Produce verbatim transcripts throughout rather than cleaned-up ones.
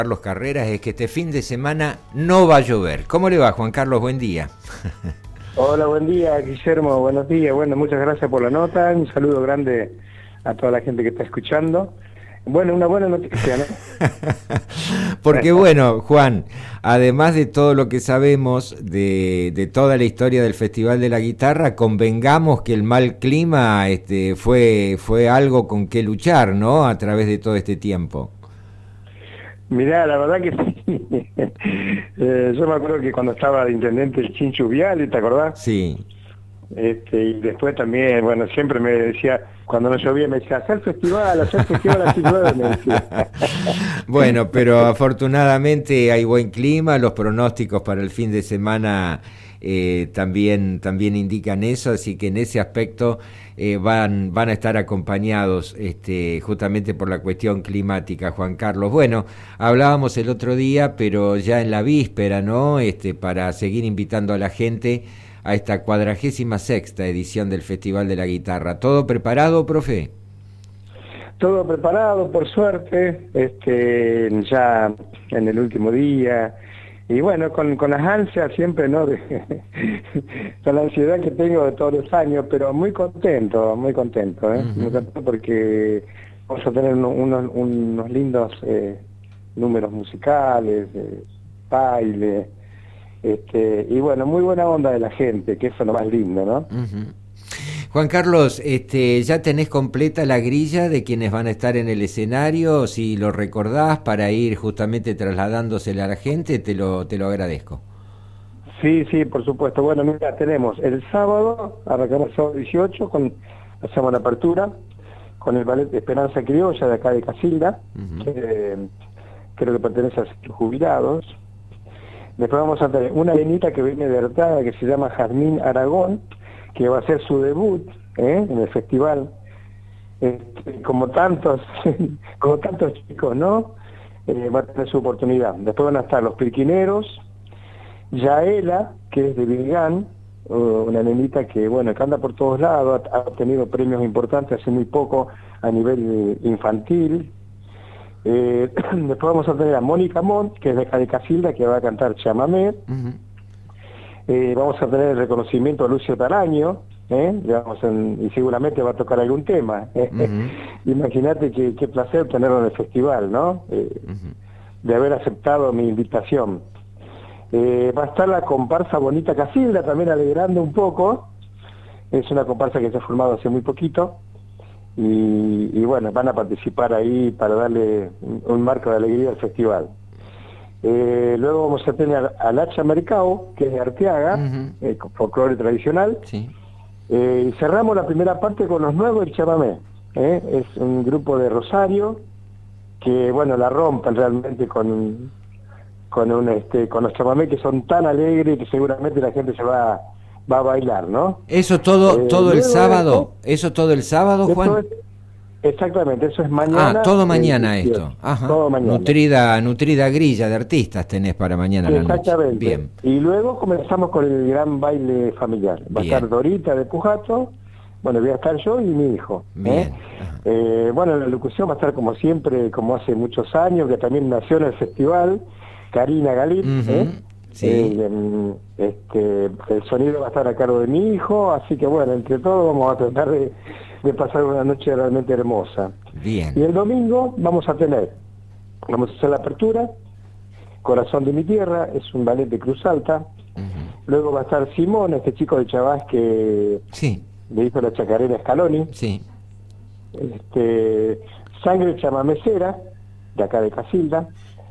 Carlos Carreras es que este fin de semana no va a llover. ¿Cómo le va, Juan Carlos? Buen día. Hola, buen día, Guillermo, buenos días. Bueno, muchas gracias por la nota, un saludo grande a toda la gente que está escuchando. Bueno, una buena noticia, ¿no? Porque bueno, Juan, además de todo lo que sabemos de, de toda la historia del Festival de la Guitarra, convengamos que el mal clima este, fue, fue algo con que luchar, ¿no? A través de todo este tiempo. Mirá, la verdad que sí. eh, yo me acuerdo que cuando estaba de intendente el Chinchu Viale, ¿te acordás? Sí. Este, y después también, bueno, siempre me decía, cuando no llovía, me decía, hacer festival, hacer festival, así llueve, me decía. Bueno, pero afortunadamente hay buen clima, los pronósticos para el fin de semana eh, también, también indican eso, así que en ese aspecto eh, van, van a estar acompañados este, justamente por la cuestión climática, Juan Carlos. Bueno, hablábamos el otro día, pero ya en la víspera, ¿no? Este, para seguir invitando a la gente a esta cuadragésima sexta edición del Festival de la Guitarra. ¿Todo preparado, profe? Todo preparado, por suerte, este, ya en el último día, y bueno, con, con las ansias siempre, ¿no? De, con la ansiedad que tengo de todos los años, pero muy contento, muy contento, ¿eh? Uh-huh. Muy contento porque vamos a tener unos, unos, unos lindos eh, números musicales, eh, baile, este, y bueno, muy buena onda de la gente, que eso es lo más lindo, ¿no? Uh-huh. Juan Carlos, este, ¿ya tenés completa la grilla de quienes van a estar en el escenario? Si lo recordás para ir justamente trasladándosela a la gente, te lo, te lo agradezco. Sí, sí, por supuesto. Bueno, mira, tenemos el sábado, arrancamos el sábado dieciocho, con, hacemos la apertura, con el ballet de Esperanza Criolla de acá de Casilda, uh-huh. que eh, creo que pertenece a los jubilados. Después vamos a tener una nenita que viene de Artaga, que se llama Jazmín Aragón, que va a hacer su debut ¿eh? en el festival, este, como tantos como tantos chicos, ¿no? Eh, va a tener su oportunidad. Después van a estar los Pirquineros, Yaela, que es de Virgán, una nenita que, bueno, que anda por todos lados, ha, ha obtenido premios importantes hace muy poco a nivel infantil. Eh, después vamos a tener a Mónica Montt, que es de acá de Casilda, que va a cantar chamamé. Uh-huh. Eh, vamos a tener el reconocimiento a Lucio Taraño, ¿eh? Vamos en, y seguramente va a tocar algún tema. ¿eh? Uh-huh. Imagínate qué, qué placer tenerlo en el festival, ¿no? Eh, uh-huh. De haber aceptado mi invitación. Eh, va a estar la comparsa Bonita Casilda, también alegrando un poco. Es una comparsa que se ha formado hace muy poquito. Y, y bueno, van a participar ahí para darle un, un marco de alegría al festival. Eh, luego vamos a tener al Hacha Mercado, que es de Arteaga, uh-huh. eh, con folclore tradicional. Sí. Eh, y cerramos la primera parte con los nuevos del chamamé. ¿eh? Es un grupo de Rosario que, bueno, la rompen realmente con, con, un, este, con los chamamé que son tan alegres que seguramente la gente se va, va a bailar, ¿no? ¿Eso todo, eh, todo el sábado? ¿Eso, ¿Eso todo el sábado, Juan? Es, Exactamente, eso es mañana. Ah, todo mañana eh, esto. Ajá. Todo mañana. Nutrida, nutrida grilla de artistas tenés para mañana a la noche. Exactamente. Bien. Y luego comenzamos con el gran baile familiar. Va Bien. a estar Dorita de Pujato, bueno, voy a estar yo y mi hijo. Bien. ¿eh? Eh, bueno, la locución va a estar como siempre, como hace muchos años, que también nació en el festival, Karina Galit. Uh-huh. ¿eh? Sí. Eh, este, el sonido va a estar a cargo de mi hijo, así que bueno, entre todos vamos a tratar de, de pasar una noche realmente hermosa. Bien. Y el domingo vamos a tener, vamos a hacer la apertura, Corazón de mi Tierra, es un ballet de Cruz Alta. Uh-huh. Luego va a estar Simón, este chico de Chavás que sí. le hizo la chacarera Scaloni. Sí. Este, Sangre Chamamecera, de acá de Casilda.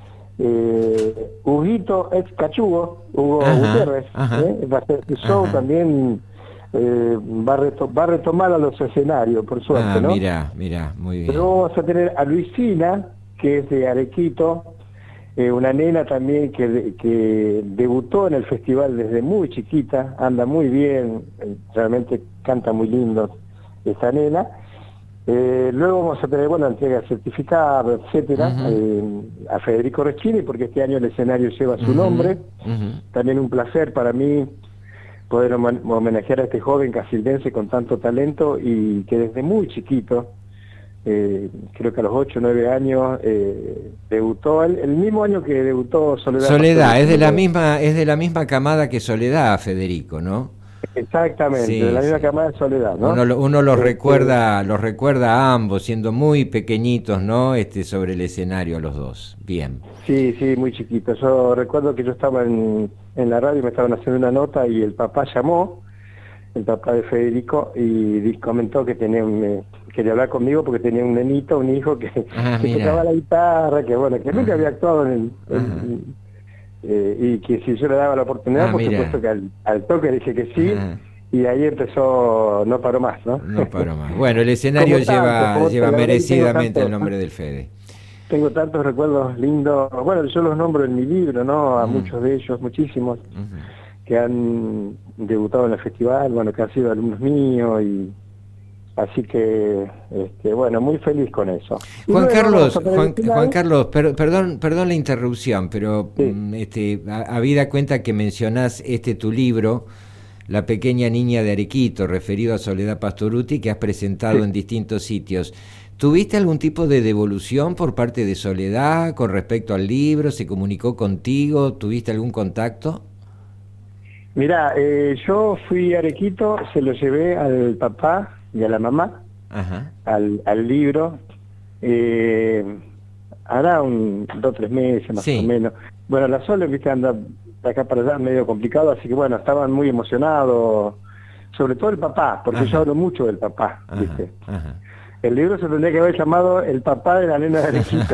Eh, Huguito ex Cachugo, Hugo ajá, Gutiérrez, ajá, ¿eh? va a hacer su show ajá. también, eh, va, a reto, va a retomar a los escenarios, por suerte, ah, ¿no? Mira, mira, muy bien. Luego vamos a tener a Luisina, que es de Arequito, eh, una nena también que, que debutó en el festival desde muy chiquita, anda muy bien, realmente canta muy lindo esa nena. Eh, luego vamos a tener, bueno, entrega de certificado, etcétera, uh-huh. eh, a Federico Reschini, porque este año el escenario lleva su uh-huh. nombre. Uh-huh. También un placer para mí poder homenajear a este joven casildense con tanto talento y que desde muy chiquito eh, creo que a los ocho o nueve años, eh, debutó, el, el mismo año que debutó Soledad. Soledad, es de la misma, es de la misma camada que Soledad, Federico, ¿no? Exactamente, Sí, de la misma sí. camada de Soledad, ¿no? Uno, lo- uno los Este, recuerda, los recuerda a ambos, siendo muy pequeñitos, ¿no? Este, sobre el escenario, los dos. Bien. Sí, sí, muy chiquito. Yo recuerdo que yo estaba en, en la radio, me estaban haciendo una nota y el papá llamó, el papá de Federico, y di- comentó que tenía un, eh, quería hablar conmigo porque tenía un nenito, un hijo que, Ah, que mira. tocaba la guitarra, que bueno, que nunca Ajá. había actuado en el... Ajá. en- eh, y que si yo le daba la oportunidad, Ah, por mira. supuesto que al, al toque dije que sí, Ajá. y ahí empezó, no paró más, ¿no? No paro más. Bueno, el escenario Como tanto, lleva, como lleva la verdad que tengo merecidamente el tanto- nombre del Fede. Tengo tantos recuerdos lindos, bueno, yo los nombro en mi libro, ¿no? A Mm. muchos de ellos, muchísimos, Ujú. que han debutado en el festival, bueno, que han sido alumnos míos, y así que, este, bueno, muy feliz con eso. Y Juan luego Carlos, vamos a tener Juan, el final. Juan Carlos, per- perdón, perdón la interrupción, pero Sí. mm, este, a- habida cuenta que mencionás este tu libro, La pequeña niña de Arequito, referido a Soledad Pastorutti, que has presentado Sí. en distintos sitios. ¿Tuviste algún tipo de devolución por parte de Soledad con respecto al libro? ¿Se comunicó contigo? ¿Tuviste algún contacto? Mirá, eh, yo fui a Arequito, se lo llevé al papá y a la mamá, Ajá. al, al libro, eh, hará un dos o tres meses más Sí. o menos. Bueno, la Sole, viste, anda de acá para allá medio complicado, así que bueno, estaban muy emocionados, sobre todo el papá, porque Ajá. yo hablo mucho del papá, Ajá. viste. Ajá. El libro se tendría que haber llamado El papá de la nena de Arequito.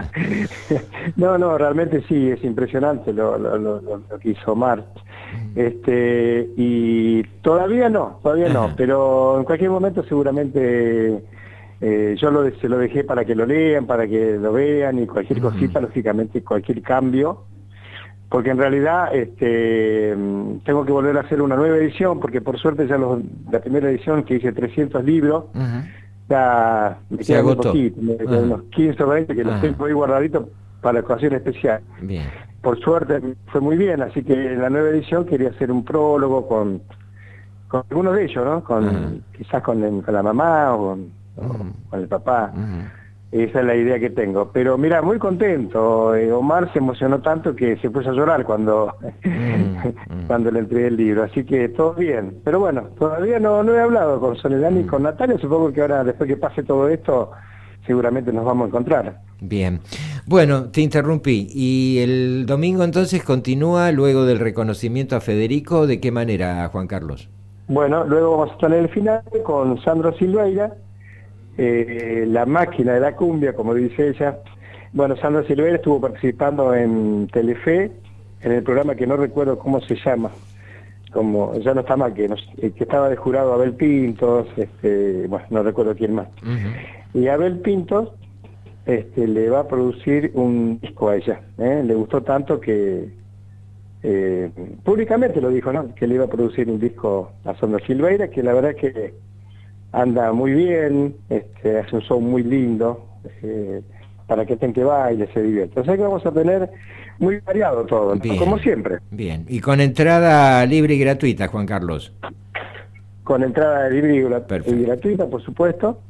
No, no, realmente sí, es impresionante lo, lo, lo, lo- lo que hizo Omar. Este, y todavía no, todavía no, Ajá. pero en cualquier momento seguramente eh, yo lo, se lo dejé para que lo lean, para que lo vean, y cualquier Ujú. cosita, lógicamente, cualquier cambio, porque en realidad este, mm, tengo que volver a hacer una nueva edición, porque por suerte ya los- la primera edición, que hice trescientos libros, Ujú. ya me Se quedan muy agotó. poquito, me quedan Ajá. unos quince o veinte que los Ajá. tengo ahí guardaditos para ocasión especial. Bien. Por suerte fue muy bien, así que en la nueva edición quería hacer un prólogo con, con algunos de ellos, ¿no? Con, Ajá. quizás con, el- con la mamá o con, o Ujú. con el papá. Ujú. Esa es la idea que tengo. Pero mira, muy contento. Eh, Omar se emocionó tanto que se puso a llorar cuando, Mm, mm. cuando le entregué el libro. Así que todo bien. Pero bueno, todavía no, no he hablado con Soledad ni Mm. con Natalia. Supongo que ahora, después que pase todo esto, seguramente nos vamos a encontrar. Bien. Bueno, te interrumpí. ¿Y el domingo entonces continúa luego del reconocimiento a Federico? ¿De qué manera, Juan Carlos? Bueno, luego vamos a estar en el final con Sandro Silveira, eh, la máquina de la cumbia, como dice ella. Bueno, Sandra Silveira estuvo participando en Telefe, en el programa que no recuerdo cómo se llama, como ya no está mal, que, nos- eh, que estaba de jurado Abel Pintos, este, bueno, no recuerdo quién más. Ujú. Y Abel Pintos este, le va a producir un disco a ella, ¿eh? Le gustó tanto que eh, públicamente lo dijo, ¿no? Que le iba a producir un disco a Sandra Silveira, que la verdad que anda muy bien, este, hace un show muy lindo, eh, para que gente baile, se divierta. O sea que vamos a tener muy variado todo, ¿no? Bien. Como siempre, Bien. Y con entrada libre y gratuita, Juan Carlos. con entrada libre y gra- Perfecto. y gratuita, por supuesto.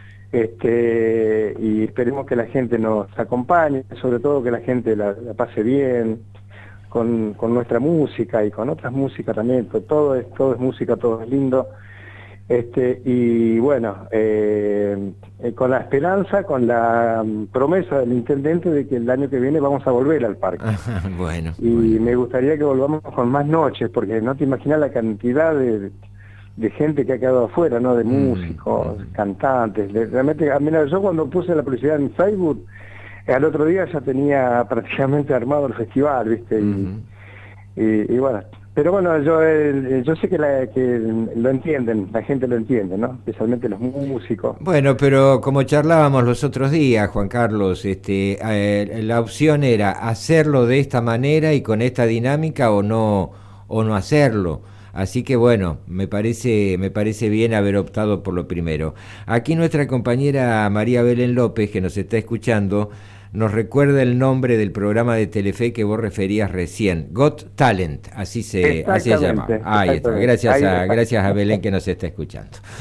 Este, y esperemos que la gente nos acompañe, sobre todo que la gente la, la pase bien con, con nuestra música y con otras músicas también, pues todo es, todo es música, todo es lindo. Este, y bueno, eh, eh, con la esperanza, con la mm, promesa del intendente de que el año que viene vamos a volver al parque. Bueno. Y bueno. me gustaría que volvamos con más noches, porque no te imaginas la cantidad de, de gente que ha quedado afuera, ¿no? De Mm, músicos, mm. cantantes. De- realmente, a mí, yo cuando puse la publicidad en Facebook, eh, al otro día ya tenía prácticamente armado el festival, ¿viste? Y, Ujú. y, y bueno, pero bueno, yo eh, yo sé que, la, que lo entienden, la gente lo entiende, ¿no? Especialmente los músicos. Bueno, pero como charlábamos los otros días, Juan Carlos, este, eh, la opción era hacerlo de esta manera y con esta dinámica o no, o no hacerlo. Así que bueno, me parece, me parece bien haber optado por lo primero. Aquí nuestra compañera María Belén López, que nos está escuchando, nos recuerda el nombre del programa de Telefe que vos referías recién, Got Talent, así se, así se llama. Exactamente, Ahí está, exactamente. gracias Ahí a, está. gracias a Belén que nos está escuchando.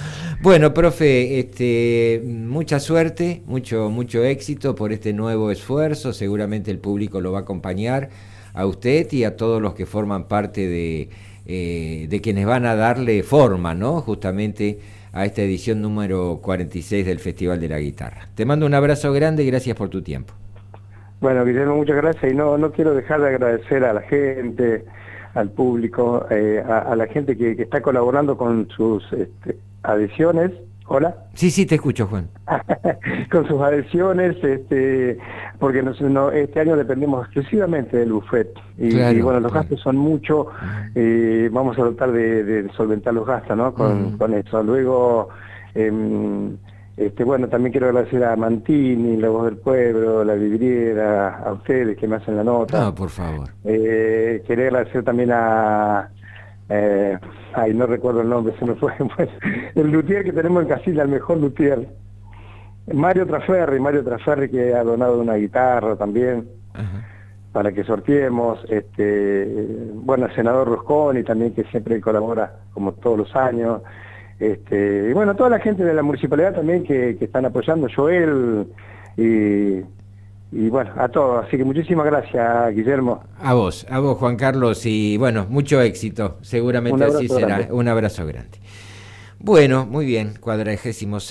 Bueno, profe, este, mucha suerte, mucho, mucho éxito por este nuevo esfuerzo. Seguramente el público lo va a acompañar a usted y a todos los que forman parte de, eh, de quienes van a darle forma, ¿no? Justamente a esta edición número cuarenta y seis del Festival de la Guitarra. Te mando un abrazo grande y gracias por tu tiempo. Bueno, Guillermo, muchas gracias, y no, no quiero dejar de agradecer a la gente, al público, eh, a, a la gente que, que está colaborando con sus este, adhesiones. ¿Hola? Sí, sí, te escucho, Juan. Con sus adhesiones, este, porque nos, no, este año dependemos exclusivamente del buffet. Y, claro, y bueno, los claro. gastos son muchos, eh, vamos a tratar de, de solventar los gastos, ¿no? Con, uh-huh. con eso. Luego, eh, este, bueno, también quiero agradecer a Mantini, La Voz del Pueblo, La Vidriera, a ustedes que me hacen la nota. No, por favor. Eh, quería agradecer también a... Eh, ay, no recuerdo el nombre, se me fue. Pues, el luthier que tenemos en Casilda, el mejor luthier. Mario Traferri, Mario Traferri, que ha donado una guitarra también. Ajá. Para que sorteemos. Este, bueno, el senador Rusconi también, que siempre colabora como todos los años. Este, y bueno, toda la gente de la municipalidad también que, que están apoyando, Joel y... Y bueno, a todos, así que muchísimas gracias, Guillermo. A vos, a vos, Juan Carlos, y bueno, mucho éxito, seguramente así será. Un abrazo grande. Bueno, muy bien, cuadragésimo